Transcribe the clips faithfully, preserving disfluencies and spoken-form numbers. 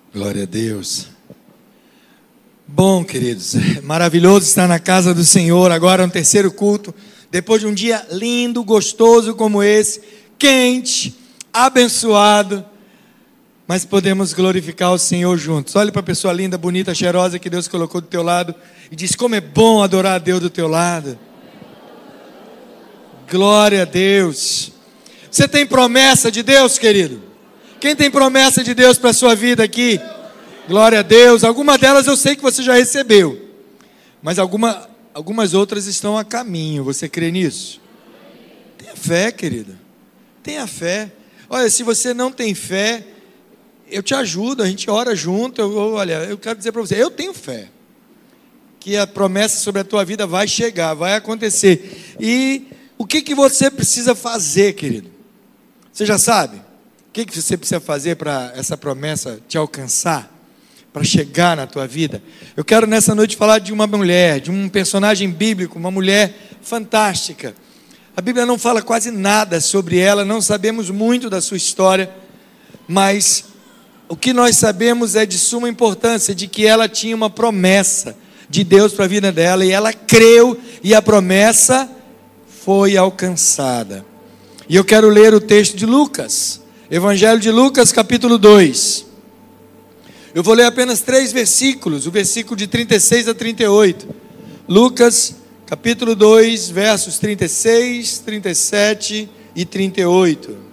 Glória a Deus. Bom, queridos, maravilhoso estar na casa do Senhor, agora no terceiro culto, depois de um dia lindo, gostoso como esse, quente, abençoado, mas podemos glorificar o Senhor juntos. Olhe para a pessoa linda, bonita, cheirosa que Deus colocou do teu lado e diz: como é bom adorar a Deus do teu lado. Glória a Deus. Você tem promessa de Deus, querido? Quem tem promessa de Deus para a sua vida aqui? Glória a Deus. Algumas delas eu sei que você já recebeu, mas alguma, algumas outras estão a caminho. Você crê nisso? Tenha fé, querida. Tenha fé. Olha, se você não tem fé, eu te ajudo, a gente ora junto. Eu, olha, eu quero dizer para você, eu tenho fé que a promessa sobre a tua vida vai chegar, vai acontecer. E o que, que você precisa fazer, querido? Você já sabe? O que, que você precisa fazer para essa promessa te alcançar? Para chegar na tua vida? Eu quero nessa noite falar de uma mulher, de um personagem bíblico, uma mulher fantástica. A Bíblia não fala quase nada sobre ela, não sabemos muito da sua história, mas o que nós sabemos é de suma importância, de que ela tinha uma promessa de Deus para a vida dela, e ela creu, e a promessa foi alcançada. E eu quero ler o texto de Lucas, Evangelho de Lucas, capítulo dois. Eu vou ler apenas três versículos, o versículo de trinta e seis a trinta e oito. Lucas, capítulo dois, versos trinta e seis, trinta e sete e trinta e oito.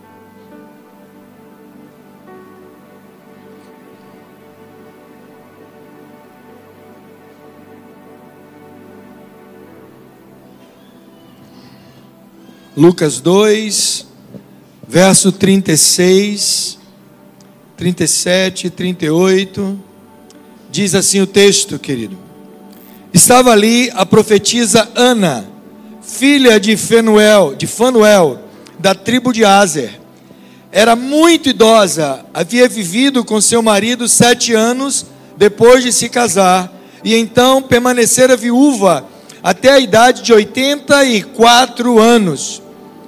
Lucas dois, verso trinta e seis, trinta e sete e trinta e oito, diz assim o texto, querido: estava ali a profetisa Ana, filha de Fenuel, de Fanuel, da tribo de Aser. Era muito idosa, havia vivido com seu marido sete anos depois de se casar, e então permanecera viúva até a idade de oitenta e quatro anos.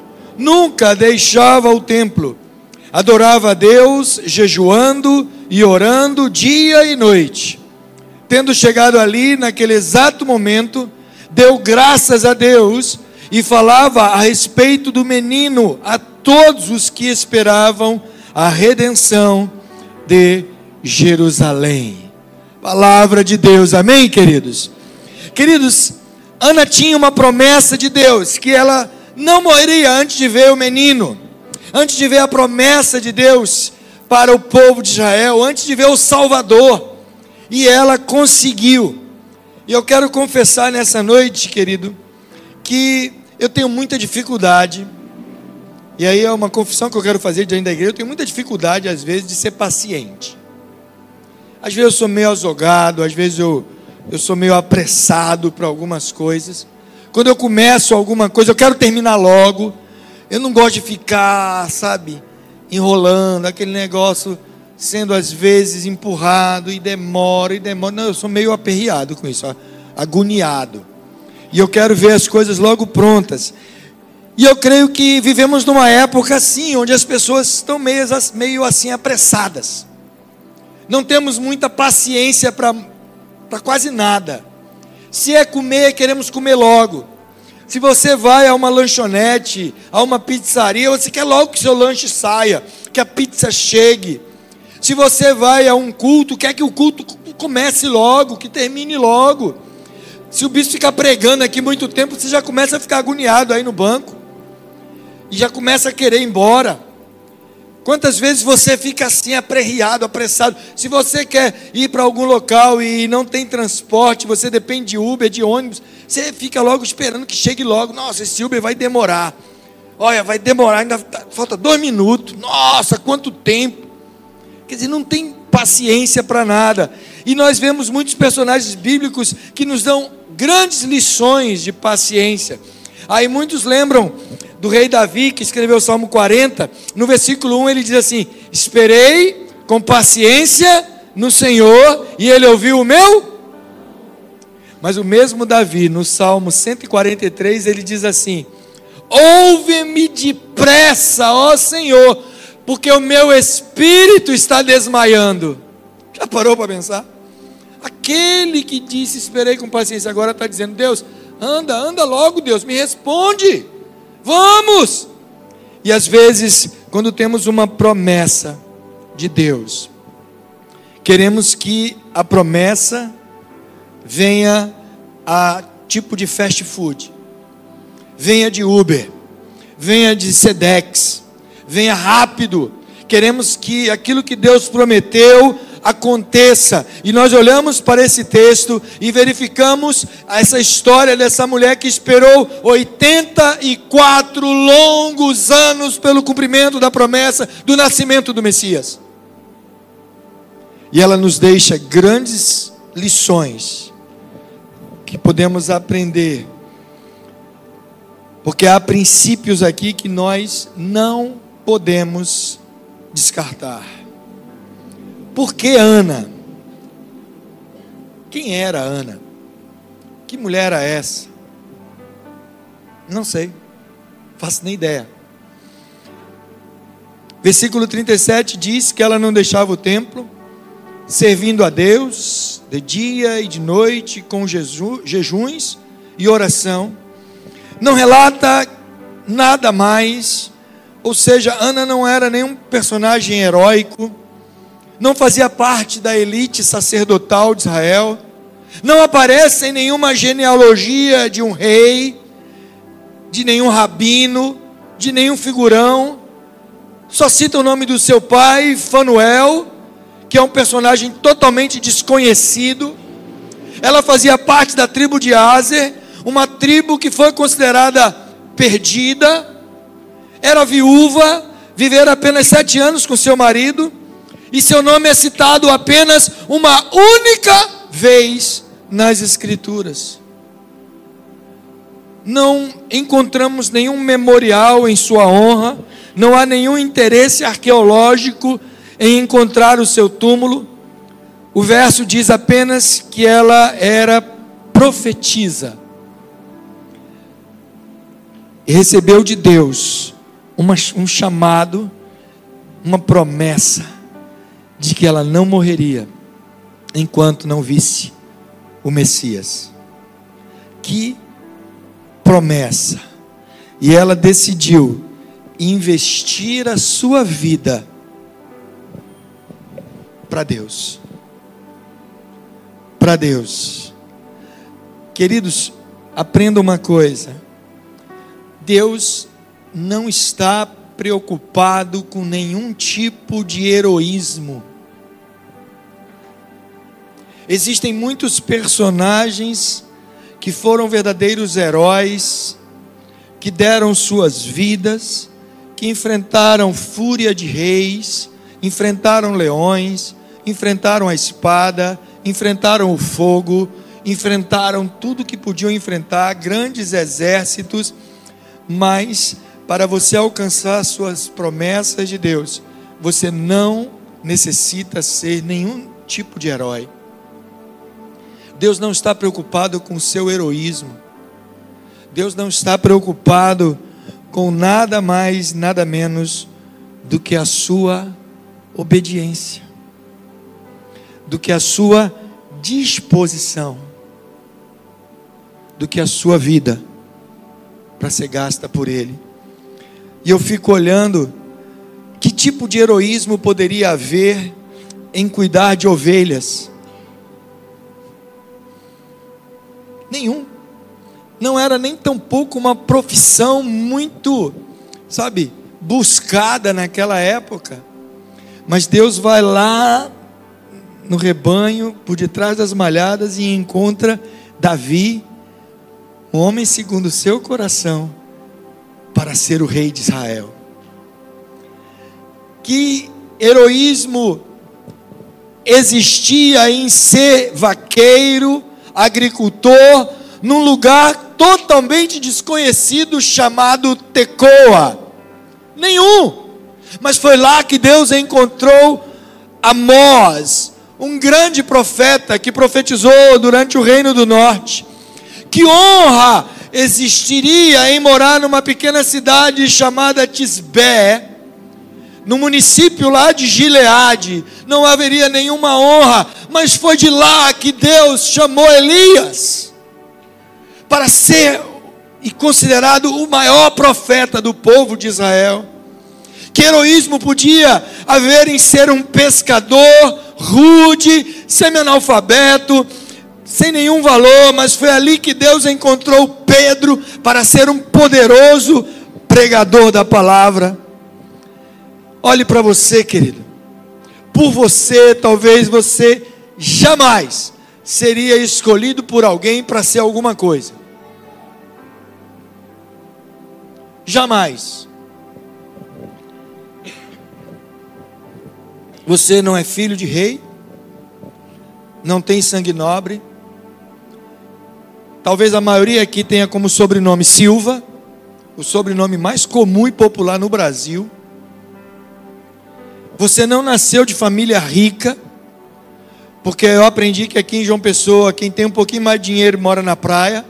Nunca deixava o templo, adorava a Deus, jejuando e orando dia e noite. Tendo chegado ali, naquele exato momento, deu graças a Deus e falava a respeito do menino a todos os que esperavam a redenção de Jerusalém. Palavra de Deus, amém, queridos? Queridos, Ana tinha uma promessa de Deus, que ela não morreria antes de ver o menino, antes de ver a promessa de Deus para o povo de Israel, antes de ver o Salvador, e ela conseguiu. E eu quero confessar nessa noite, querido, que eu tenho muita dificuldade, e aí é uma confissão que eu quero fazer diante da igreja, eu tenho muita dificuldade às vezes de ser paciente. Às vezes eu sou meio azogado, às vezes eu, eu sou meio apressado para algumas coisas. Quando eu começo alguma coisa, eu quero terminar logo. Eu não gosto de ficar, sabe, enrolando, aquele negócio sendo às vezes empurrado e demora e demora. Não, eu sou meio aperreado com isso, agoniado. E eu quero ver as coisas logo prontas. E eu creio que vivemos numa época assim, onde as pessoas estão meio, meio assim apressadas. Não temos muita paciência para para quase nada. Se é comer, queremos comer logo. Se você vai a uma lanchonete, a uma pizzaria, você quer logo que seu lanche saia, que a pizza chegue. Se você vai a um culto, quer que o culto comece logo, que termine logo. Se o bispo ficar pregando aqui muito tempo, você já começa a ficar agoniado aí no banco. E já começa a querer ir embora. Quantas vezes você fica assim, aperreado, apressado? Se você quer ir para algum local e não tem transporte, você depende de Uber, de ônibus, você fica logo esperando que chegue logo. Nossa, esse Uber vai demorar. Olha, vai demorar, ainda falta dois minutos. Nossa, quanto tempo. Quer dizer, não tem paciência para nada. E nós vemos muitos personagens bíblicos que nos dão grandes lições de paciência. Aí muitos lembram do rei Davi, que escreveu o Salmo quarenta, no versículo um ele diz assim: esperei com paciência no Senhor, e Ele ouviu o meu. Mas o mesmo Davi, no Salmo cento e quarenta e três, ele diz assim: ouve-me depressa, ó Senhor, porque o meu espírito está desmaiando. Já parou para pensar? Aquele que disse, esperei com paciência, agora está dizendo, Deus, anda, anda logo, Deus, me responde, vamos. E às vezes, quando temos uma promessa de Deus, queremos que a promessa venha a tipo de fast food, venha de Uber, venha de Sedex, venha rápido. Queremos que aquilo que Deus prometeu aconteça. E nós olhamos para esse texto e verificamos essa história dessa mulher que esperou oitenta e quatro longos anos pelo cumprimento da promessa do nascimento do Messias. E ela nos deixa grandes lições que podemos aprender, porque há princípios aqui que nós não podemos descartar. Por que Ana? Quem era Ana? Que mulher era essa? Não sei, faço nem ideia. Versículo trinta e sete diz que ela não deixava o templo, servindo a Deus de dia e de noite, com jeju, jejuns e oração. Não relata nada mais, ou seja, Ana não era nenhum personagem heróico, não fazia parte da elite sacerdotal de Israel, não aparece em nenhuma genealogia de um rei, de nenhum rabino, de nenhum figurão, só cita o nome do seu pai, Fanuel, que é um personagem totalmente desconhecido. Ela fazia parte da tribo de Aser, uma tribo que foi considerada perdida, era viúva, vivera apenas sete anos com seu marido, e seu nome é citado apenas uma única vez nas Escrituras. Não encontramos nenhum memorial em sua honra, não há nenhum interesse arqueológico em encontrar o seu túmulo. O verso diz apenas que ela era profetisa e recebeu de Deus uma, um chamado, uma promessa de que ela não morreria enquanto não visse o Messias. Que promessa! E ela decidiu investir a sua vida para Deus. Para Deus. Queridos, aprenda uma coisa. Deus não está preocupado com nenhum tipo de heroísmo. Existem muitos personagens que foram verdadeiros heróis, que deram suas vidas, que enfrentaram fúria de reis, enfrentaram leões, enfrentaram a espada, enfrentaram o fogo, enfrentaram tudo que podiam enfrentar, grandes exércitos. Mas para você alcançar as suas promessas de Deus, você não necessita ser nenhum tipo de herói. Deus não está preocupado com o seu heroísmo. Deus não está preocupado com nada mais, nada menos do que a sua obediência, do que a sua disposição, do que a sua vida para ser gasta por Ele. E eu fico olhando, que tipo de heroísmo poderia haver em cuidar de ovelhas? Nenhum. Não era nem tampouco uma profissão muito, sabe, buscada naquela época. Mas Deus vai lá no rebanho, por detrás das malhadas, e encontra Davi, um homem segundo o seu coração, para ser o rei de Israel. Que heroísmo existia em ser vaqueiro, agricultor, num lugar totalmente desconhecido chamado Tecoa? Nenhum. Mas foi lá que Deus encontrou Amós, um grande profeta que profetizou durante o Reino do Norte. Que honra existiria em morar numa pequena cidade chamada Tisbé, no município lá de Gileade, não haveria nenhuma honra, mas foi de lá que Deus chamou Elias para ser e considerado o maior profeta do povo de Israel. Que heroísmo podia haver em ser um pescador rude, semi-analfabeto, sem nenhum valor, mas foi ali que Deus encontrou Pedro para ser um poderoso pregador da palavra. Olhe para você, querido. Por você, talvez você jamais seria escolhido por alguém para ser alguma coisa. Jamais. Você não é filho de rei, não tem sangue nobre. Talvez a maioria aqui tenha como sobrenome Silva, o sobrenome mais comum e popular no Brasil. Você não nasceu de família rica, porque eu aprendi que aqui em João Pessoa, quem tem um pouquinho mais de dinheiro mora na praia.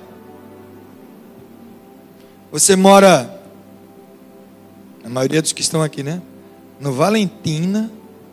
Você mora, a maioria dos que estão aqui, né? No Valentina.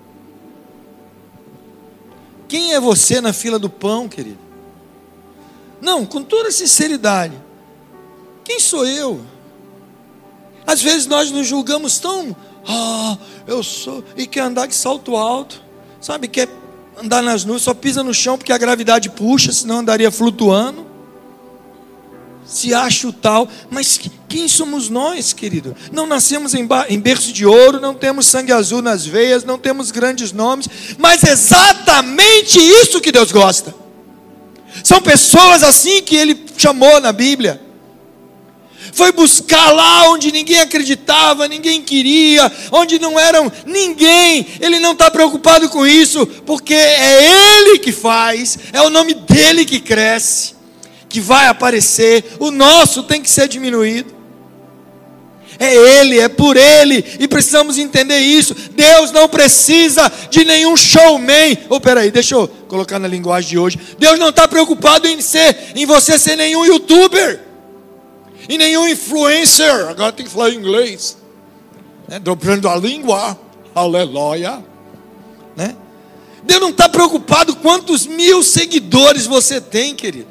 Quem é você na fila do pão, querido? Não, com toda sinceridade. Quem sou eu? Às vezes nós nos julgamos tão... Ah, eu sou... E quer andar de salto alto. Sabe, quer andar nas nuvens, só pisa no chão porque a gravidade puxa, senão andaria flutuando. Se acha o tal. Mas quem somos nós, querido? Não nascemos em, em berço de ouro, não temos sangue azul nas veias, não temos grandes nomes, mas exatamente isso que Deus gosta. São pessoas assim que Ele chamou na Bíblia. Foi buscar lá onde ninguém acreditava, ninguém queria, onde não eram ninguém. Ele não está preocupado com isso, porque é Ele que faz, é o nome dEle que cresce, que vai aparecer. O nosso tem que ser diminuído. É Ele, é por Ele, e precisamos entender isso. Deus não precisa de nenhum showman. Oh, peraí, deixa eu colocar na linguagem de hoje. Deus não está preocupado em ser, em você ser nenhum youtuber, e nenhum influencer. Agora tem que falar inglês, né? Dobrando a língua, aleluia, né? Deus não está preocupado quantos mil seguidores você tem, querido.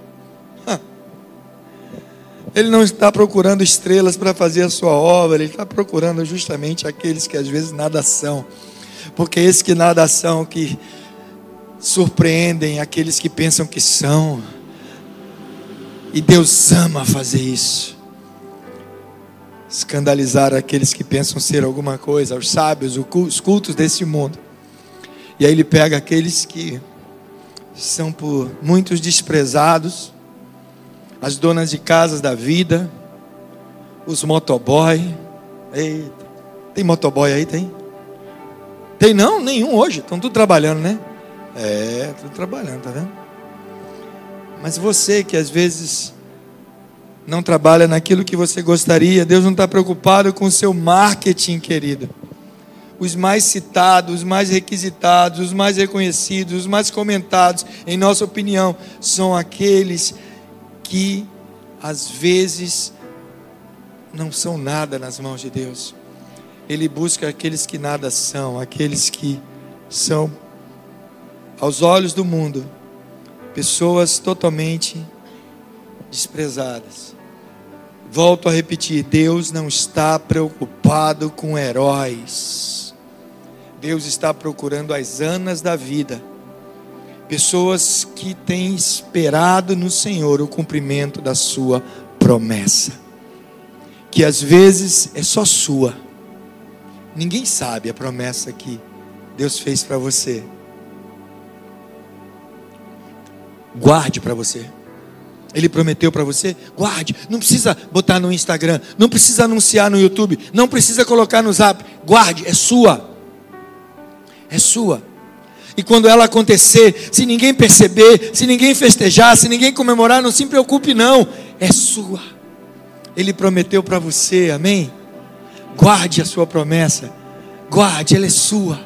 Ele não está procurando estrelas para fazer a sua obra. Ele está procurando justamente aqueles que às vezes nada são, porque esses que nada são, que surpreendem aqueles que pensam que são. E Deus ama fazer isso, escandalizar aqueles que pensam ser alguma coisa, os sábios, os cultos desse mundo. E aí Ele pega aqueles que são por muitos desprezados, as donas de casas da vida, os motoboy. Eita, tem motoboy aí? Tem? Tem não? Nenhum hoje, estão tudo trabalhando, né? É, tudo trabalhando, tá vendo? Mas você que às vezes não trabalha naquilo que você gostaria, Deus não está preocupado com o seu marketing, querido. Os mais citados, os mais requisitados, os mais reconhecidos, os mais comentados, em nossa opinião, são aqueles que às vezes não são nada nas mãos de Deus. Ele busca aqueles que nada são, aqueles que são, aos olhos do mundo, pessoas totalmente desprezadas. Volto a repetir, Deus não está preocupado com heróis. Deus está procurando as Anas da vida, pessoas que têm esperado no Senhor o cumprimento da sua promessa, que às vezes é só sua. Ninguém sabe a promessa que Deus fez para você. Guarde para você. Ele prometeu para você, guarde. Não precisa botar no Instagram, não precisa anunciar no YouTube, não precisa colocar no Zap. Guarde, é sua. É sua. E quando ela acontecer, se ninguém perceber, se ninguém festejar, se ninguém comemorar, não se preocupe não, é sua. Ele prometeu para você, amém? Guarde a sua promessa, guarde, ela é sua.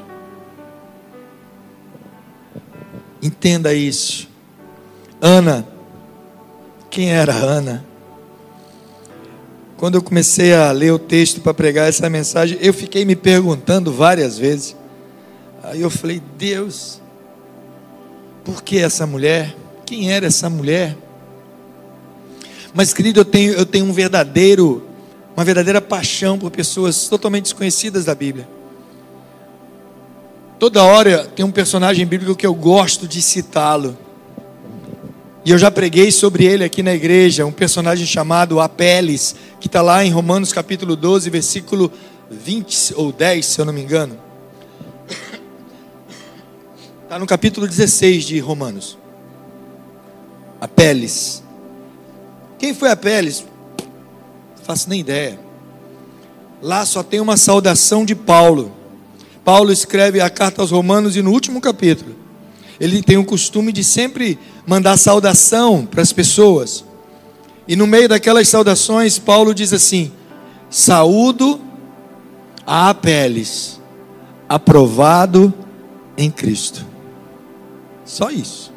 Entenda isso. Ana, quem era Ana? quando eu comecei a ler o texto para pregar essa mensagem, eu fiquei me perguntando várias vezes. Aí eu falei, Deus, por que essa mulher? Quem era essa mulher? Mas, querido, eu tenho, eu tenho um verdadeiro, uma verdadeira paixão por pessoas totalmente desconhecidas da Bíblia. Toda hora tem um personagem bíblico que eu gosto de citá-lo. E eu já preguei sobre ele aqui na igreja, um personagem chamado Apeles, que está lá em Romanos capítulo doze, versículo vinte ou dez, se eu não me engano. Está no capítulo dezesseis de Romanos. Apeles. Quem foi Apeles? Não faço nem ideia. Lá só tem uma saudação de Paulo. Paulo escreve a carta aos Romanos e no último capítulo, ele tem o costume de sempre mandar saudação para as pessoas. E no meio daquelas saudações, Paulo diz assim: saúdo a Apeles, aprovado em Cristo. Só isso.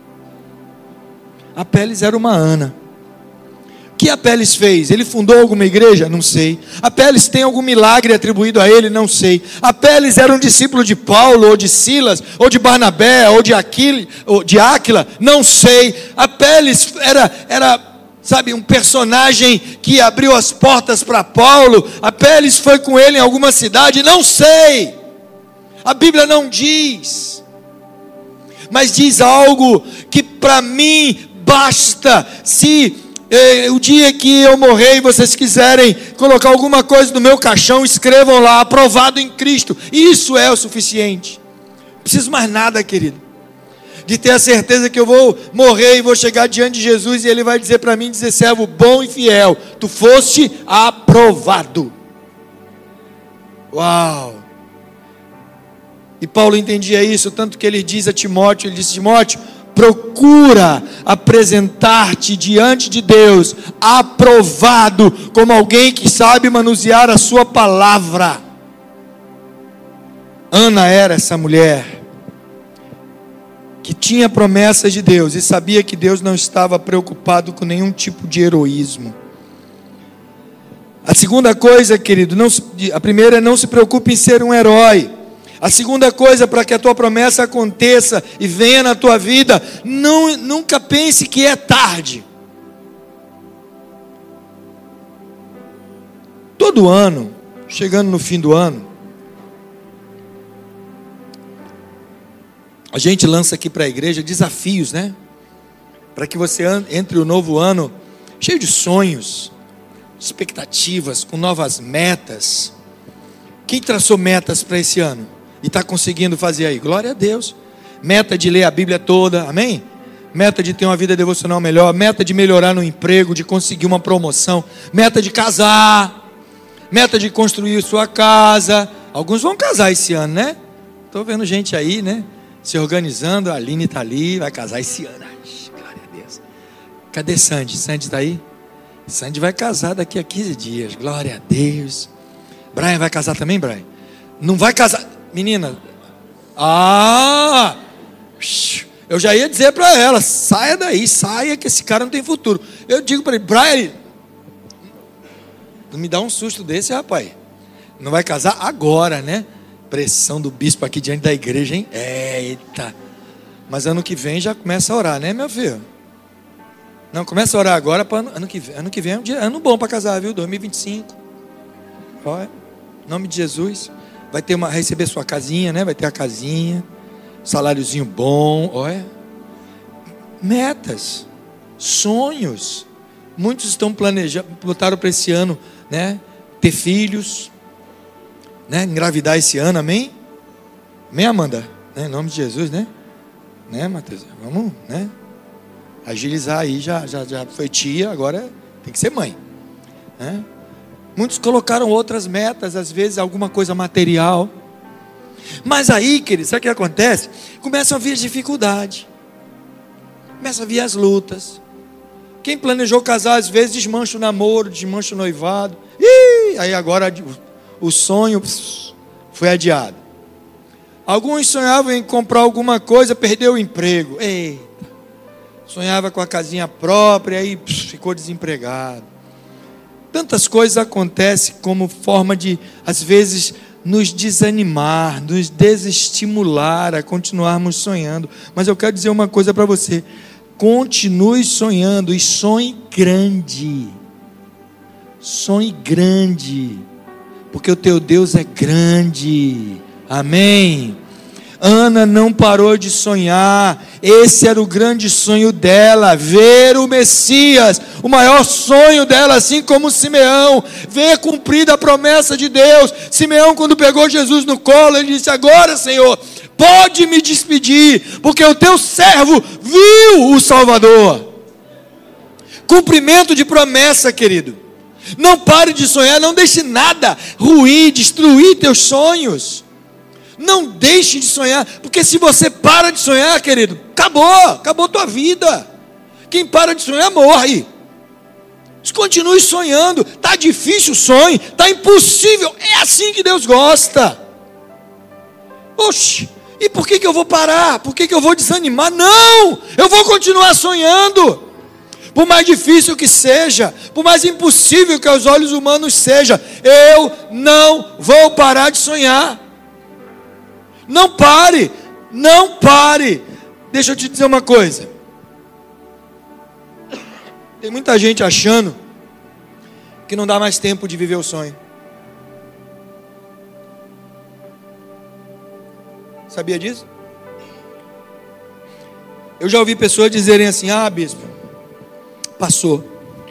Apeles era uma Ana. O que Apeles fez? Ele fundou alguma igreja? Não sei. Apeles tem algum milagre atribuído a ele? Não sei. Apeles era um discípulo de Paulo, ou de Silas, ou de Barnabé, ou de Aquila, ou de Áquila? Não sei. Apeles era, era, sabe, um personagem que abriu as portas para Paulo. Apeles foi com ele em alguma cidade? Não sei. A Bíblia não diz. Mas diz algo que para mim basta. Se o dia que eu morrer e vocês quiserem colocar alguma coisa no meu caixão, escrevam lá, aprovado em Cristo. Isso é o suficiente. Não preciso mais nada, querido. De ter a certeza que eu vou morrer e vou chegar diante de Jesus e Ele vai dizer para mim, dizer, servo bom e fiel, tu foste aprovado. Uau! E Paulo entendia isso, tanto que ele diz a Timóteo, ele disse, Timóteo, procura apresentar-te diante de Deus, aprovado, como alguém que sabe manusear a sua palavra. Ana era essa mulher, que tinha promessas de Deus, e sabia que Deus não estava preocupado com nenhum tipo de heroísmo. A segunda coisa, querido, não, a primeira é não se preocupe em ser um herói. A segunda coisa, para que a tua promessa aconteça e venha na tua vida, não, nunca pense que é tarde. Todo ano, chegando no fim do ano, a gente lança aqui para a igreja desafios, né? Para que você entre o novo ano cheio de sonhos, expectativas, com novas metas. Quem traçou metas para esse ano? E está conseguindo fazer aí, glória a Deus. Meta de ler a Bíblia toda, amém? Meta de ter uma vida devocional melhor, meta de melhorar no emprego, de conseguir uma promoção, meta de casar, meta de construir sua casa. Alguns vão casar esse ano, né? Estou vendo gente aí, né? Se organizando, a Aline está ali, vai casar esse ano. Ai, glória a Deus. Cadê Sandy? Sandy está aí? Sandy vai casar daqui a quinze dias, glória a Deus. Brian vai casar também, Brian? Não vai casar... Menina, ah, eu já ia dizer para ela, saia daí, saia que esse cara não tem futuro. Eu digo para ele, Brian, não me dá um susto desse, rapaz. Não vai casar agora, né? Pressão do bispo aqui diante da igreja, hein? Eita. Mas ano que vem já começa a orar, né, meu filho? Não, começa a orar agora para ano, ano que vem. Ano que vem é um dia, ano bom para casar, viu? dois mil e vinte e cinco. Olha, em nome de Jesus. Vai ter uma, receber sua casinha, né? Vai ter a casinha, saláriozinho bom, olha. Metas, sonhos. Muitos estão planejando, botaram para esse ano, né? Ter filhos, né? Engravidar esse ano, amém? Amém, Amanda? Né? Em nome de Jesus, né? Né, Matheus? Vamos, né? Agilizar aí, já, já, já foi tia, agora tem que ser mãe, né? Muitos colocaram outras metas, às vezes alguma coisa material. Mas aí, querido, sabe o que acontece? Começam a vir as dificuldades. Começam a vir as lutas. Quem planejou casar, às vezes desmancha o namoro, desmancha o noivado. Ih, aí agora o sonho foi adiado. Alguns sonhavam em comprar alguma coisa, perdeu o emprego. Eita. Sonhava com a casinha própria, aí ficou desempregado. Tantas coisas acontecem como forma de, às vezes, nos desanimar, nos desestimular a continuarmos sonhando. Mas eu quero dizer uma coisa para você: continue sonhando e sonhe grande. Sonhe grande, porque o teu Deus é grande. Amém. Ana não parou de sonhar. Esse era o grande sonho dela, ver o Messias, o maior sonho dela, assim como Simeão, ver cumprida a promessa de Deus. Simeão, quando pegou Jesus no colo, ele disse: agora, Senhor, pode me despedir, porque o teu servo viu o Salvador. Cumprimento de promessa, querido. Não pare de sonhar, não deixe nada ruir, destruir teus sonhos. Não deixe de sonhar, porque se você para de sonhar, querido, acabou, acabou tua vida. Quem para de sonhar morre. Continue sonhando. Está difícil o sonho, está impossível. É assim que Deus gosta. Oxe, e por que, que eu vou parar? Por que, que eu vou desanimar? Não, eu vou continuar sonhando. Por mais difícil que seja, por mais impossível que aos olhos humanos seja, eu não vou parar de sonhar. Não pare, não pare. Deixa eu te dizer uma coisa. Tem muita gente achando que não dá mais tempo de viver o sonho. Sabia disso? Eu já ouvi pessoas dizerem assim: ah, bispo, passou.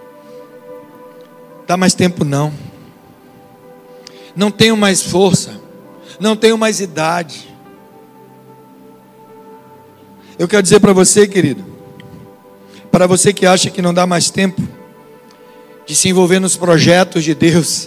Dá mais tempo não. Não tenho mais força. Não tenho mais idade. Eu quero dizer para você, querido, para você que acha que não dá mais tempo de se envolver nos projetos de Deus.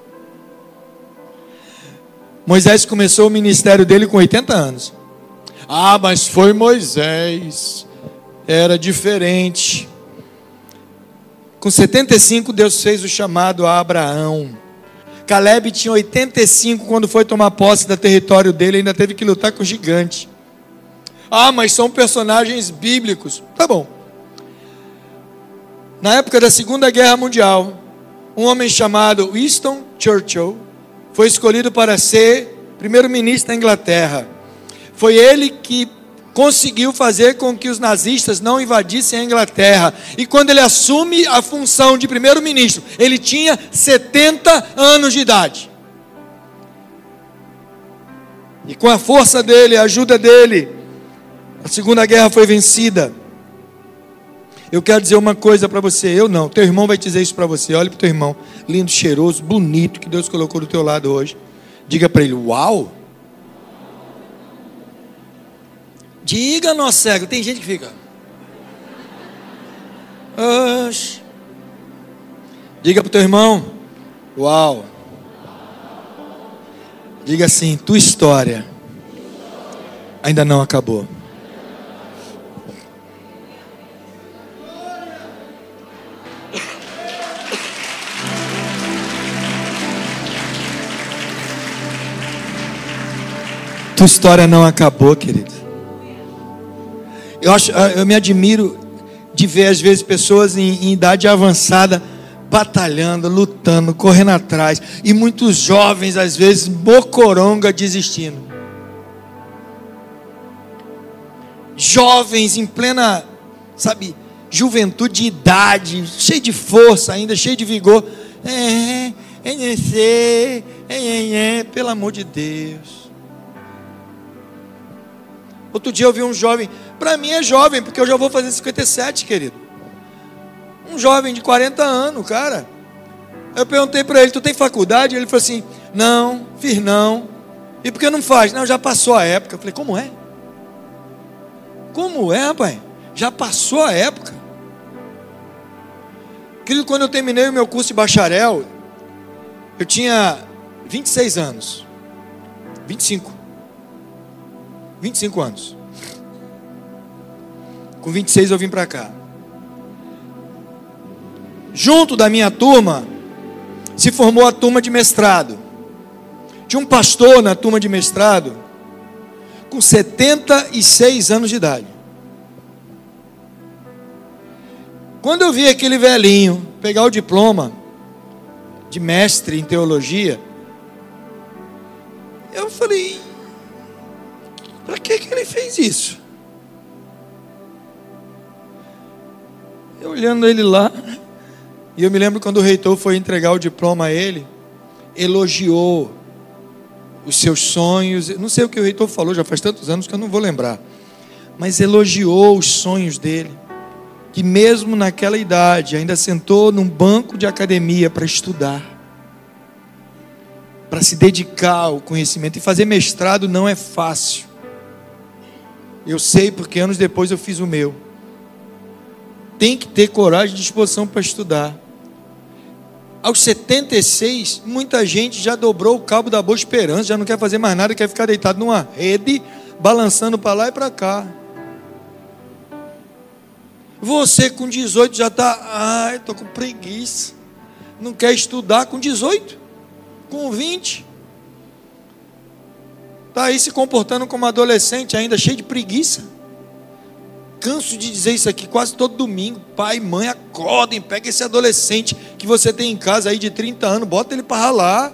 Moisés começou o ministério dele com oitenta anos. Ah, mas foi Moisés. Era diferente. Com setenta e cinco, Deus fez o chamado a Abraão. Caleb tinha oitenta e cinco quando foi tomar posse do território dele, ainda teve que lutar com o gigante. Ah, mas são personagens bíblicos. Tá bom. Na época da Segunda Guerra Mundial, um homem chamado Winston Churchill foi escolhido para ser primeiro-ministro da Inglaterra. Foi ele que conseguiu fazer com que os nazistas não invadissem a Inglaterra. E quando ele assume a função de primeiro-ministro, ele tinha setenta anos de idade. E com a força dele, a ajuda dele, a Segunda Guerra foi vencida. Eu quero dizer uma coisa para você. Eu não, teu irmão vai dizer isso para você. Olha para o teu irmão, lindo, cheiroso, bonito, que Deus colocou do teu lado hoje. Diga para ele: uau. Diga, nosso cego. Tem gente que fica: oxe. Diga para o teu irmão: uau. Diga assim: tua história ainda não acabou. Tua história não acabou, querido. Eu, acho, eu me admiro de ver às vezes pessoas em, em idade avançada batalhando, lutando, correndo atrás, e muitos jovens às vezes mocoronga desistindo. Jovens em plena, sabe, juventude, idade, cheio de força ainda, cheio de vigor. É, é, é, é, é, pelo amor de Deus. Outro dia eu vi um jovem, para mim é jovem, porque eu já vou fazer cinquenta e sete, querido. Um jovem de quarenta anos, cara. Eu perguntei para ele: tu tem faculdade? Ele falou assim: não, fiz não. E por que não faz? Não, já passou a época. Eu falei: como é? Como é, rapaz? Já passou a época. Querido, quando eu terminei o meu curso de bacharel, eu tinha vinte e seis anos. vinte e cinco. vinte e cinco anos. Com vinte e seis eu vim para cá. Junto da minha turma se formou a turma de mestrado. Tinha um pastor na turma de mestrado com setenta e seis anos de idade. Quando eu vi aquele velhinho pegar o diploma, de mestre em teologia. Eu falei, para que que ele fez isso? Eu olhando ele lá, e eu me lembro quando o reitor foi entregar o diploma a ele, elogiou os seus sonhos. Não sei o que o reitor falou, já faz tantos anos que eu não vou lembrar, mas elogiou os sonhos dele, que mesmo naquela idade ainda sentou num banco de academia para estudar, para se dedicar ao conhecimento. E fazer mestrado não é fácil, eu sei, porque anos depois eu fiz o meu. Tem que ter coragem e disposição para estudar. Aos setenta e seis, muita gente já dobrou o cabo da Boa Esperança, já não quer fazer mais nada, quer ficar deitado numa rede, balançando para lá e para cá. Você com dezoito já está, ai, estou com preguiça, não quer estudar com dezoito, com vinte, está aí se comportando como adolescente ainda, cheio de preguiça. Canso de dizer isso aqui quase todo domingo. Pai, mãe, acordem, pega esse adolescente que você tem em casa aí de trinta anos, bota ele para ralar,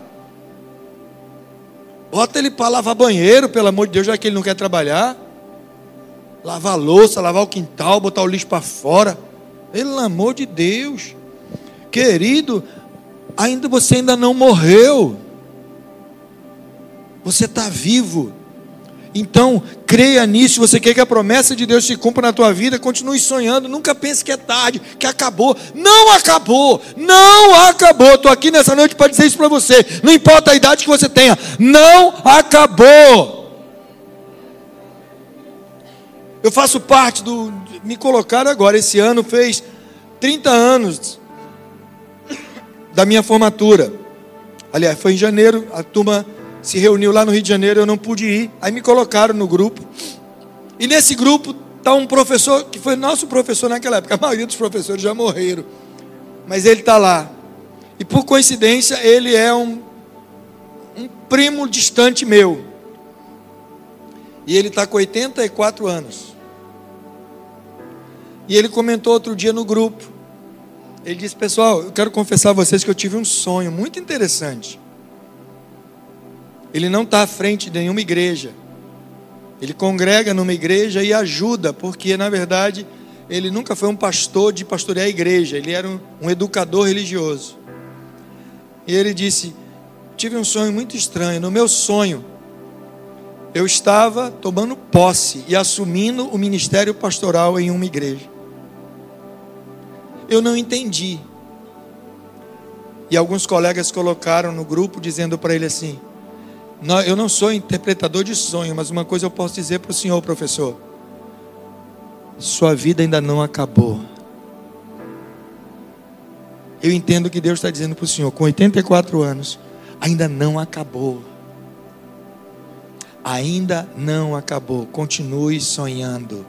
bota ele para lavar banheiro, pelo amor de Deus, já que ele não quer trabalhar, lavar a louça, lavar o quintal, botar o lixo para fora. Pelo amor de Deus, querido, ainda você ainda não morreu, você está vivo. Então, creia nisso. Se você quer que a promessa de Deus se cumpra na tua vida, continue sonhando. Nunca pense que é tarde, que acabou. Não acabou, não acabou. Estou aqui nessa noite para dizer isso para você. Não importa a idade que você tenha, não acabou. Eu faço parte do... Me colocaram agora, esse ano fez trinta anos da minha formatura. Aliás, foi em janeiro, a turma se reuniu lá no Rio de Janeiro, eu não pude ir, aí me colocaram no grupo, e nesse grupo está um professor, que foi nosso professor naquela época, a maioria dos professores já morreram, mas ele está lá, e por coincidência, ele é um, um primo distante meu, e ele está com oitenta e quatro anos, e ele comentou outro dia no grupo, ele disse, pessoal, eu quero confessar a vocês que eu tive um sonho muito interessante. Ele não está à frente de nenhuma igreja, ele congrega numa igreja e ajuda, porque na verdade ele nunca foi um pastor de pastorear a igreja, ele era um, um educador religioso. E ele disse, tive um sonho muito estranho. No meu sonho, eu estava tomando posse e assumindo o ministério pastoral em uma igreja. Eu não entendi, e alguns colegas colocaram no grupo dizendo para ele assim, eu não sou interpretador de sonho, mas uma coisa eu posso dizer para o senhor, professor, sua vida ainda não acabou. Eu entendo que Deus está dizendo para o senhor, com oitenta e quatro anos, ainda não acabou, ainda não acabou, continue sonhando.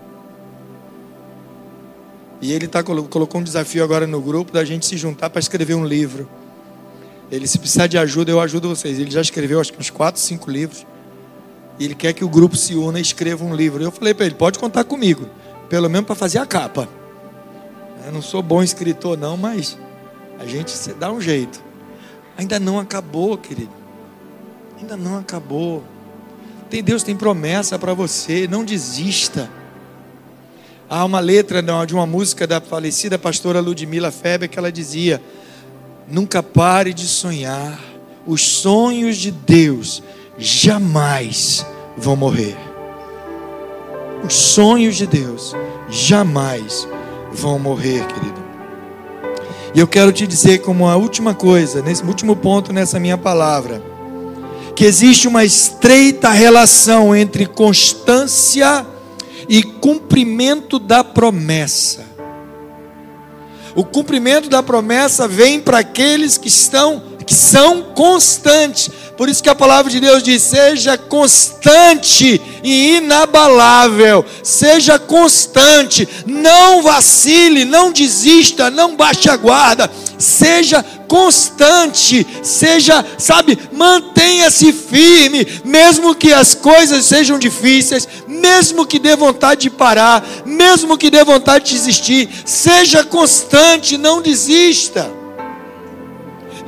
E ele tá, colocou um desafio agora no grupo, da gente se juntar para escrever um livro. Ele, se precisar de ajuda, eu ajudo vocês. Ele já escreveu acho que uns quatro, cinco livros. E ele quer que o grupo se una e escreva um livro. Eu falei para ele, pode contar comigo, pelo menos para fazer a capa. Eu não sou bom escritor não, mas a gente se dá um jeito. Ainda não acabou, querido. Ainda não acabou. Tem, Deus tem promessa para você, não desista. Há uma letra de uma música da falecida pastora Ludmila Feber que ela dizia, nunca pare de sonhar, os sonhos de Deus jamais vão morrer. Os sonhos de Deus jamais vão morrer, querido. E eu quero te dizer como a última coisa, nesse último ponto nessa minha palavra, que existe uma estreita relação entre constância e cumprimento da promessa. O cumprimento da promessa vem para aqueles que estão, que são constantes. Por isso que a palavra de Deus diz, seja constante e inabalável. Seja constante, não vacile, não desista, não baixe a guarda. Seja constante, seja, sabe, mantenha-se firme, mesmo que as coisas sejam difíceis, mesmo que dê vontade de parar, mesmo que dê vontade de desistir, seja constante, não desista.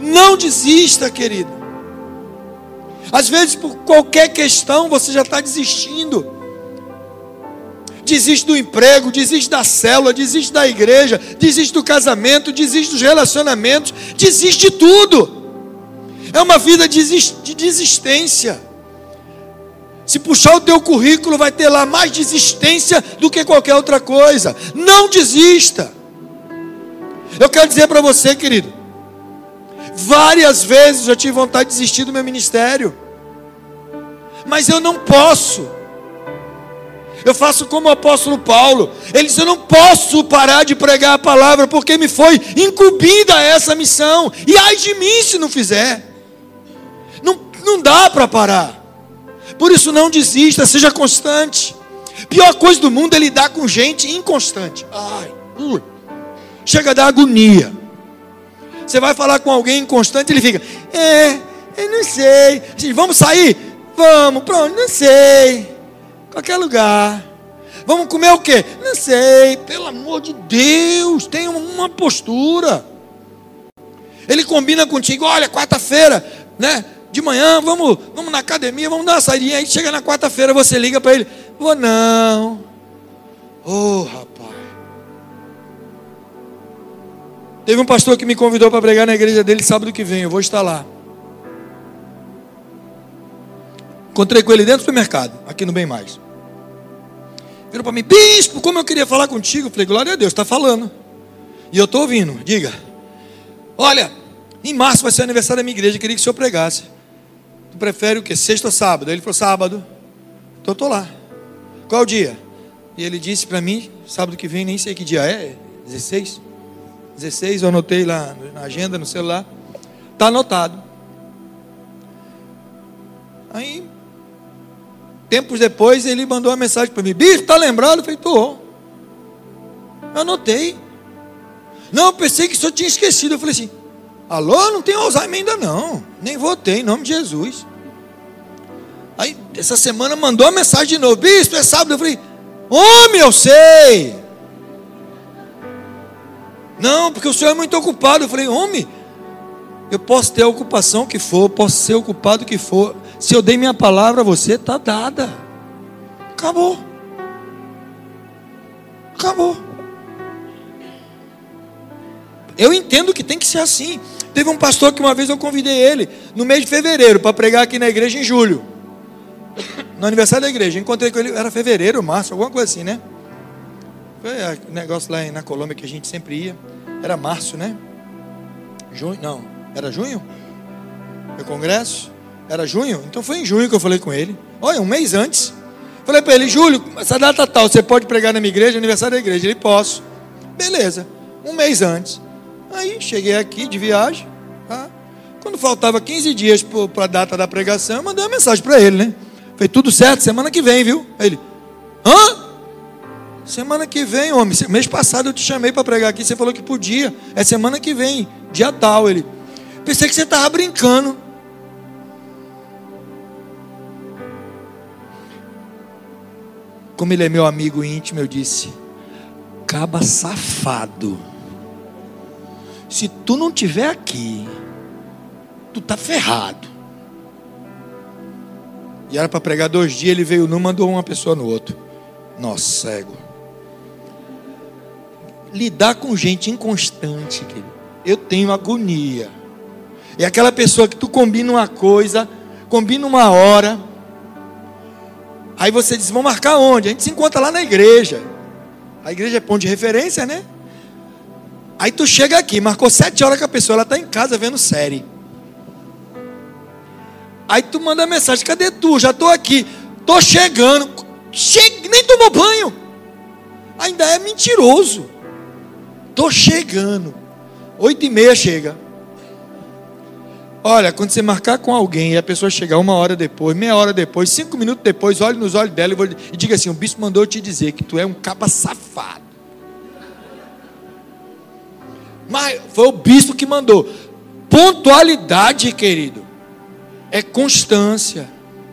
Não desista, querido. Às vezes, por qualquer questão, você já está desistindo. Desiste do emprego, desiste da célula, desiste da igreja, desiste do casamento, desiste dos relacionamentos, desiste de tudo. É uma vida de desistência. Se puxar o teu currículo, vai ter lá mais desistência do que qualquer outra coisa. Não desista. Eu quero dizer para você, querido, várias vezes eu já tive vontade de desistir do meu ministério, mas eu não posso. Eu faço como o apóstolo Paulo. Ele disse: eu não posso parar de pregar a palavra, porque me foi incumbida essa missão, e ai de mim se não fizer. Não, não dá para parar. Por isso não desista, seja constante. Pior coisa do mundo é lidar com gente inconstante. Ai, uh, chega a dar agonia. Você vai falar com alguém inconstante, ele fica: é, eu não sei. Vamos sair? Vamos, pronto, não sei. Qualquer lugar. Vamos comer o quê? Não sei. Pelo amor de Deus, tem uma postura. Ele combina contigo: olha, quarta-feira, né? De manhã, vamos, vamos na academia, vamos dar uma saidinha. Aí chega na quarta-feira, você liga para ele: vou não. Oh, rapaz. Teve um pastor que me convidou para pregar na igreja dele sábado que vem. Eu vou estar lá. Encontrei com ele dentro do supermercado, aqui no Bem Mais. Virou para mim: bispo, como eu queria falar contigo. Eu falei: glória a Deus, está falando. E eu estou ouvindo. Diga: olha, em março vai ser o aniversário da minha igreja, eu queria que o senhor pregasse. Tu prefere o quê? Sexta ou sábado? Aí ele falou: sábado. Então eu estou lá. Qual o dia? E ele disse para mim: sábado que vem, nem sei que dia é. dezesseis? dezesseis, eu anotei lá na agenda, no celular. Está anotado. Aí, tempos depois, ele mandou uma mensagem para mim: bispo, está lembrado? Eu falei: estou. Eu anotei. Não, eu pensei que o senhor tinha esquecido. Eu falei assim: alô, não tem Alzheimer ainda não. Nem votei, em nome de Jesus. Aí, essa semana mandou uma mensagem de novo: bispo, é sábado. Eu falei: homem, eu sei. Não, porque o senhor é muito ocupado. Eu falei: homem, eu posso ter a ocupação que for, posso ser ocupado que for. Se eu dei minha palavra a você, está dada. Acabou. Acabou. Eu entendo que tem que ser assim. Teve um pastor que uma vez eu convidei ele no mês de fevereiro para pregar aqui na igreja em julho, no aniversário da igreja. Encontrei com ele, era fevereiro, março, alguma coisa assim, né? Foi um negócio lá na Colômbia que a gente sempre ia. Era março, né? Junho, não, era junho? Foi congresso? Era junho? Então foi em junho que eu falei com ele. Olha, um mês antes. Falei para ele: Júlio, essa data tal, você pode pregar na minha igreja, aniversário da igreja? Ele: posso. Beleza, um mês antes. Aí cheguei aqui de viagem, tá? Quando faltava quinze dias para a data da pregação, eu mandei uma mensagem para ele, né? Falei: tudo certo, semana que vem, viu? Aí ele: hã? Semana que vem, homem. Mês passado eu te chamei para pregar aqui, você falou que podia. É semana que vem, dia tal. Ele: pensei que você estava brincando. Como ele é meu amigo íntimo, eu disse: caba safado, se tu não estiver aqui, tu tá ferrado. E era para pregar dois dias, ele veio num, mandou uma pessoa no outro. Nossa, cego. Lidar com gente inconstante, querido, eu tenho agonia. É aquela pessoa que tu combina uma coisa, combina uma hora, aí você diz: vamos marcar onde? A gente se encontra lá na igreja. A igreja é ponto de referência, né? Aí tu chega aqui, marcou sete horas com a pessoa, ela está em casa vendo série. Aí tu manda mensagem: cadê tu? Já estou aqui, estou chegando. Che... Nem tomou banho. Ainda é mentiroso. Estou chegando. Oito e meia chega. Olha, quando você marcar com alguém e a pessoa chegar uma hora depois, meia hora depois, cinco minutos depois, olhe nos olhos dela e, vou... e diga assim: o bispo mandou eu te dizer que tu é um caba safado. Mas foi o bispo que mandou. Pontualidade, querido, é constância.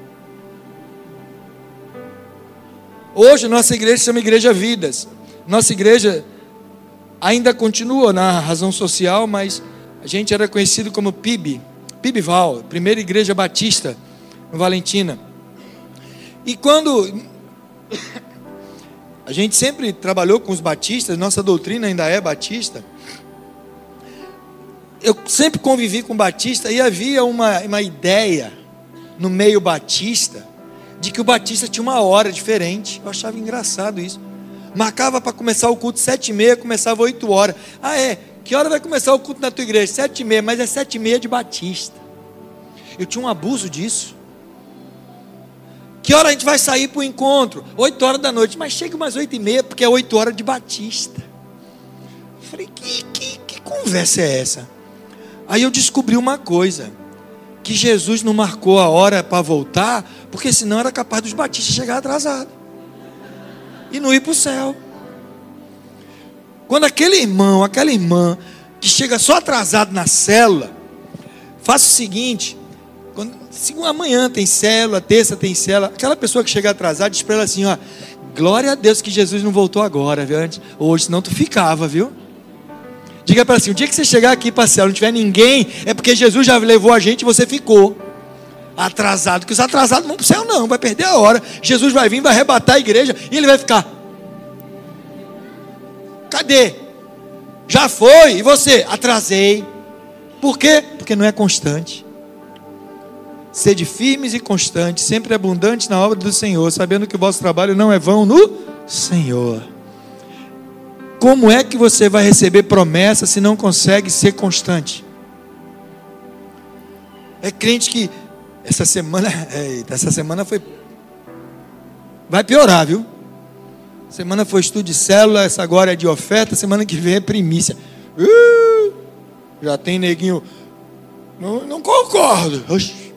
Hoje nossa igreja se chama Igreja Vidas. Nossa igreja ainda continua na razão social, mas A gente era conhecido como P I B, PIBval, Primeira Igreja Batista, no Valentina. E quando a gente sempre trabalhou com os batistas, nossa doutrina ainda é batista, eu sempre convivi com batista e havia uma, uma ideia no meio batista, de que o batista tinha uma hora diferente. Eu achava engraçado isso. Marcava para começar o culto sete e meia, começava oito horas. Ah é, que hora vai começar o culto na tua igreja? Sete e meia, mas é sete e meia de batista. Eu tinha um abuso disso. Que hora a gente vai sair para o encontro? Oito horas da noite, mas chega umas oito e meia, porque é oito horas de batista. Eu falei, que, que, que conversa é essa? Aí eu descobri uma coisa, que Jesus não marcou a hora para voltar, porque senão era capaz dos batistas chegar atrasados e não ir para o céu. Quando aquele irmão, aquela irmã que chega só atrasado na célula, faça o seguinte, quando, se amanhã tem célula, terça tem célula, aquela pessoa que chega atrasada, diz para ela assim, ó, glória a Deus que Jesus não voltou agora, viu? Antes, hoje, senão tu ficava, viu? Diga para ela assim, o dia que você chegar aqui para a célula, não tiver ninguém, é porque Jesus já levou a gente e você ficou atrasado, porque os atrasados vão para o céu não, vai perder a hora, Jesus vai vir, vai arrebatar a igreja, e ele vai ficar, cadê? Já foi, e você? Atrasei. Por quê? Porque não é constante. Sede firmes e constantes, sempre abundantes na obra do Senhor, sabendo que o vosso trabalho não é vão no Senhor. Como é que você vai receber promessa se não consegue ser constante? É crente que essa semana, eita, essa semana foi, vai piorar, viu? Semana foi estudo de célula, essa agora é de oferta, semana que vem é primícia. Uh, já tem neguinho, não, não concordo. Oxi.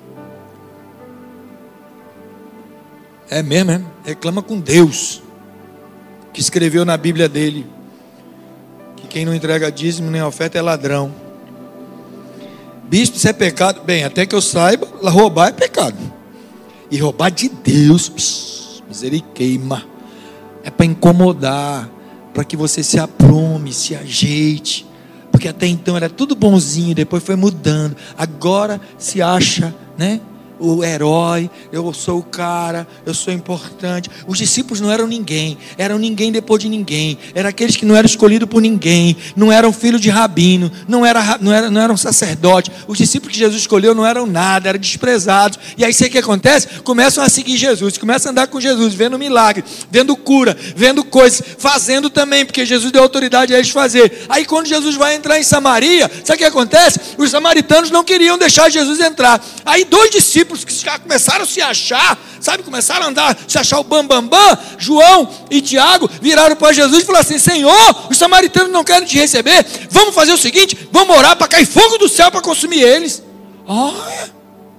É mesmo, é? Reclama com Deus, que escreveu na Bíblia dele, que quem não entrega dízimo nem oferta é ladrão. Bispo, isso é pecado? Bem, até que eu saiba, roubar é pecado. E roubar de Deus, pss, miseriqueima, é para incomodar, para que você se aprume, se ajeite, porque até então era tudo bonzinho, depois foi mudando, agora se acha, né, o herói, eu sou o cara, eu sou importante. Os discípulos não eram ninguém, eram ninguém depois de ninguém, eram aqueles que não eram escolhidos por ninguém, não eram filhos de rabino, não, era, não, era, não eram sacerdotes. Os discípulos que Jesus escolheu não eram nada, eram desprezados. E aí sei o que acontece? Começam a seguir Jesus, começam a andar com Jesus, vendo milagre, vendo cura, vendo coisas, fazendo também, porque Jesus deu autoridade a eles fazer. Aí quando Jesus vai entrar em Samaria, sabe o que acontece? Os samaritanos não queriam deixar Jesus entrar. Aí dois discípulos que já começaram a se achar, sabe, começaram a andar, se achar o bambambam, bam, bam, João e Tiago viraram para Jesus e falaram assim, Senhor, os samaritanos não querem te receber, vamos fazer o seguinte, vamos orar para cair fogo do céu para consumir eles. Olha.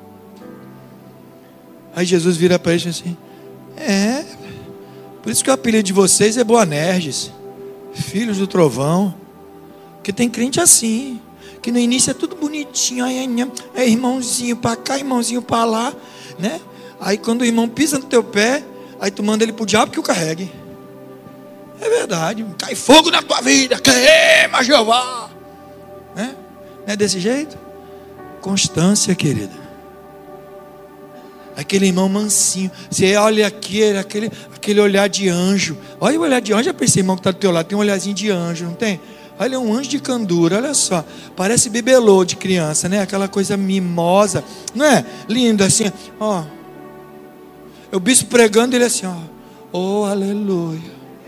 Aí Jesus vira para eles e diz assim, é, por isso que o apelido de vocês é Boanerges, filhos do trovão, porque tem crente assim, que no início é tudo bonitinho, é irmãozinho para cá, irmãozinho para lá, né? Aí quando o irmão pisa no teu pé, aí tu manda ele pro diabo que o carregue. É verdade, cai fogo na tua vida, queima Jeová, né? Não é desse jeito? Constância, querida. Aquele irmão mansinho, você olha aqui, aquele, aquele olhar de anjo, olha o olhar de anjo, já pensei, irmão que está do teu lado, tem um olharzinho de anjo, não tem? Olha, é um anjo de candura, olha só, parece bibelô de criança, né? Aquela coisa mimosa, não é? Lindo assim, ó. O bispo pregando, ele assim, ó, oh, aleluia.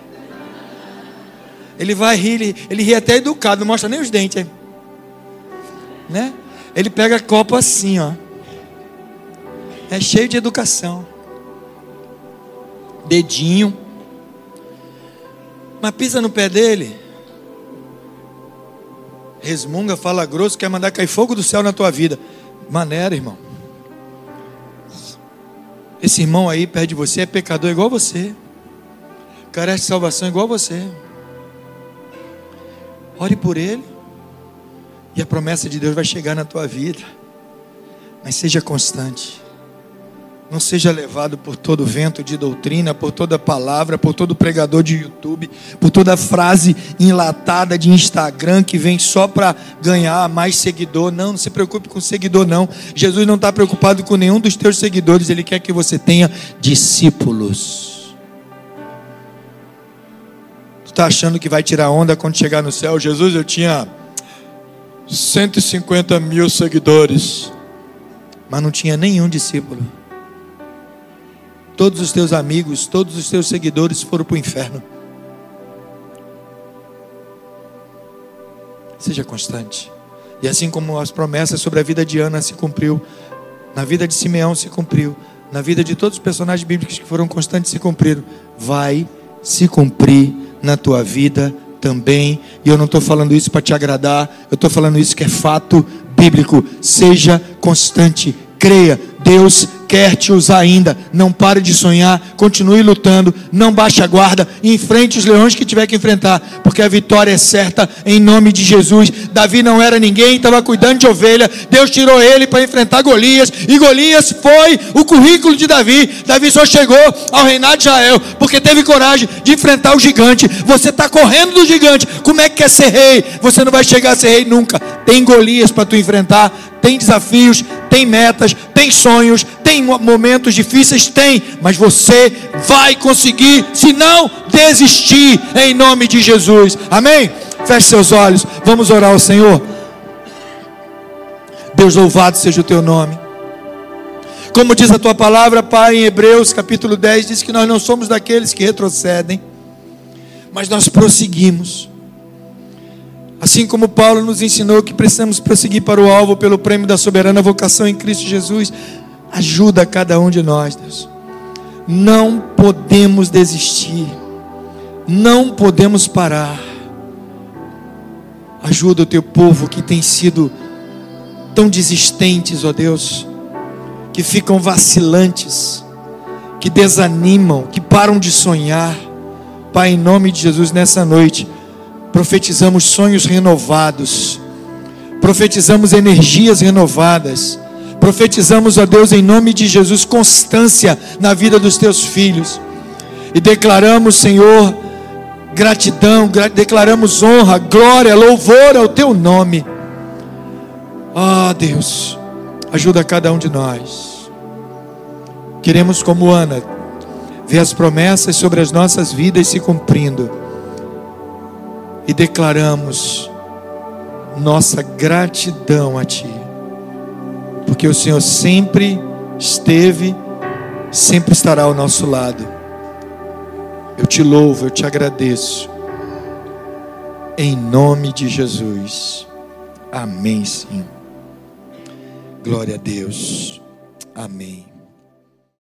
Ele vai rir, ele, ele ri até educado, não mostra nem os dentes, né? Ele pega copo assim, ó. É cheio de educação. Dedinho. Mas pisa no pé dele, resmunga, fala grosso, quer mandar cair fogo do céu na tua vida. Maneira, irmão. Esse irmão aí perto de você é pecador igual você, carece de salvação igual você. Ore por ele, e a promessa de Deus vai chegar na tua vida. Mas seja constante. Não seja levado por todo vento de doutrina, por toda palavra, por todo pregador de YouTube, por toda frase enlatada de Instagram que vem só para ganhar mais seguidor. Não, não se preocupe com seguidor não. Jesus não está preocupado com nenhum dos teus seguidores. Ele quer que você tenha discípulos. Tu está achando que vai tirar onda quando chegar no céu? Jesus, eu tinha cento e cinquenta mil seguidores, mas não tinha nenhum discípulo. Todos os teus amigos, todos os teus seguidores foram para o inferno. Seja constante. E assim como as promessas sobre a vida de Ana se cumpriu, na vida de Simeão se cumpriu, na vida de todos os personagens bíblicos que foram constantes se cumpriram, vai se cumprir na tua vida também. E eu não estou falando isso para te agradar, eu estou falando isso que é fato bíblico. Seja constante, creia, Deus quer te usar ainda. Não pare de sonhar, continue lutando, não baixe a guarda, enfrente os leões que tiver que enfrentar, porque a vitória é certa em nome de Jesus. Davi não era ninguém, estava cuidando de ovelha, Deus tirou ele para enfrentar Golias, e Golias foi o currículo de Davi. Davi só chegou ao reinado de Israel porque teve coragem de enfrentar o gigante. Você está correndo do gigante, como é que quer ser rei? Você não vai chegar a ser rei nunca. Tem Golias para tu enfrentar, tem desafios, tem metas, tem sonhos, tem momentos difíceis, tem, mas você vai conseguir, se não desistir, em nome de Jesus, amém? Feche seus olhos, vamos orar ao Senhor. Deus, louvado seja o teu nome. Como diz a tua palavra, Pai, em Hebreus capítulo dez, diz que nós não somos daqueles que retrocedem, mas nós prosseguimos. Assim como Paulo nos ensinou que precisamos prosseguir para o alvo pelo prêmio da soberana vocação em Cristo Jesus, ajuda cada um de nós, Deus. Não podemos desistir, não podemos parar. Ajuda o teu povo que tem sido tão desistentes, ó Deus, que ficam vacilantes, que desanimam, que param de sonhar. Pai, em nome de Jesus, nessa noite profetizamos sonhos renovados, profetizamos energias renovadas, profetizamos, ó Deus, em nome de Jesus, constância na vida dos teus filhos, e declaramos, Senhor, gratidão, gra- declaramos honra, glória, louvor ao teu nome. Ah, Deus, ajuda cada um de nós. Queremos, como Ana, ver as promessas sobre as nossas vidas se cumprindo. E declaramos nossa gratidão a Ti, porque o Senhor sempre esteve, sempre estará ao nosso lado. Eu te louvo, eu te agradeço, em nome de Jesus, amém. Sim, glória a Deus, amém.